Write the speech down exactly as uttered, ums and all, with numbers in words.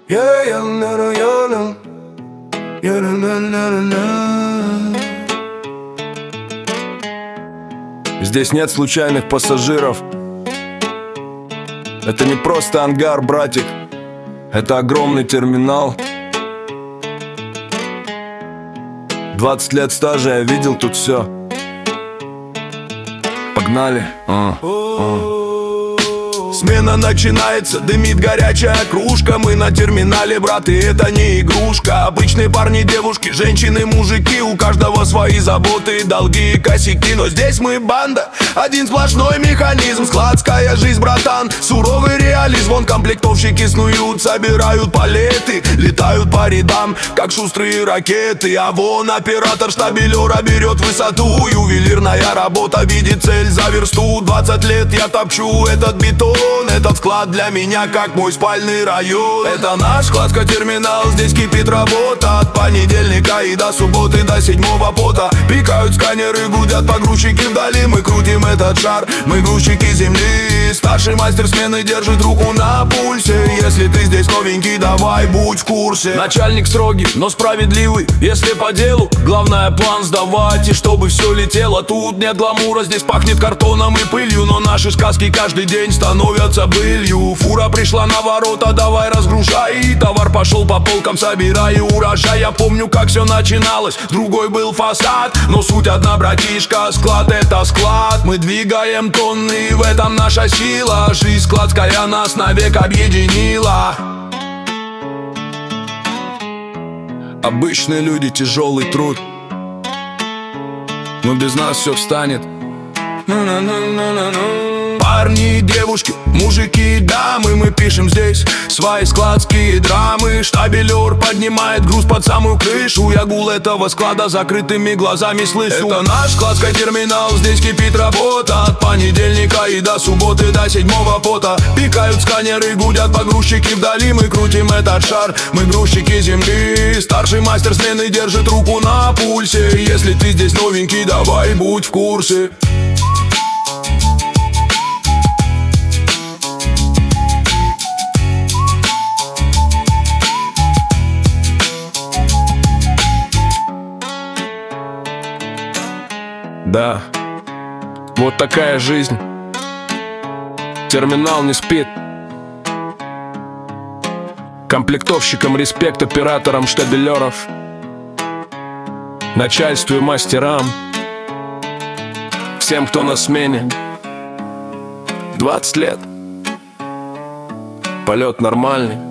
Yeah, yeah, na, na, yeah, na. Yeah, na, na, на, на, на. Здесь нет случайных пассажиров. Это не просто ангар, братик. Это огромный терминал. Двадцать лет стажа, я видел тут все. Погнали. а, а. Смена начинается, дымит горячая кружка. Мы на терминале, брат, и это не игрушка. Обычные парни, девушки, женщины, мужики. У каждого свои заботы, долги и косяки. Но здесь мы банда, один сплошной механизм. Складская жизнь, братан, суровый реализм. Вон комплектовщики снуют, собирают палеты, летают по рядам, как шустрые ракеты. А вон оператор штабелера берет высоту. Ювелирная работа видит цель за версту. Двадцать лет я топчу этот бетон. Этот склад для меня как мой спальный район. Это наш складской-терминал, здесь кипит работа. От понедельника и до субботы, до седьмого пота. Пикают сканеры, гудят погрузчики вдали. Мы крутим этот шар, мы грузчики земли. Старший мастер смены держит руку на пульсе. Если ты здесь новенький, давай будь в курсе. Начальник строгий, но справедливый, если по делу. Главное план сдавать, и чтобы все летело. Тут нет гламура, здесь пахнет картоном и пылью. Но наши сказки каждый день становятся былью. Фура пришла на ворота, давай разгружай. Товар пошел по полкам, собирай урожай. Я помню, как все начиналось, другой был фасад. Но суть одна, братишка, склад это склад. Мы двигаем тонны, в этом наша сила. Жизнь складская нас навек объединила. Обычные люди, тяжелый труд, но без нас все встанет. Парни, девушки, мужики, дамы, мы пишем здесь свои складские драмы. Штабелер поднимает груз под самую крышу. Я гул этого склада закрытыми глазами слышу. Это наш складской терминал, здесь кипит работа. От понедельника и до субботы, до седьмого пота. Пикают сканеры, гудят погрузчики вдали. Мы крутим этот шар, мы грузчики земли. Старший мастер смены держит руку на пульсе. Если ты здесь новенький, давай будь в курсе. Да, вот такая жизнь. Терминал не спит. Комплектовщикам респект, операторам штабелеров, начальству и мастерам, всем, кто на смене. Двадцать лет. Полет нормальный.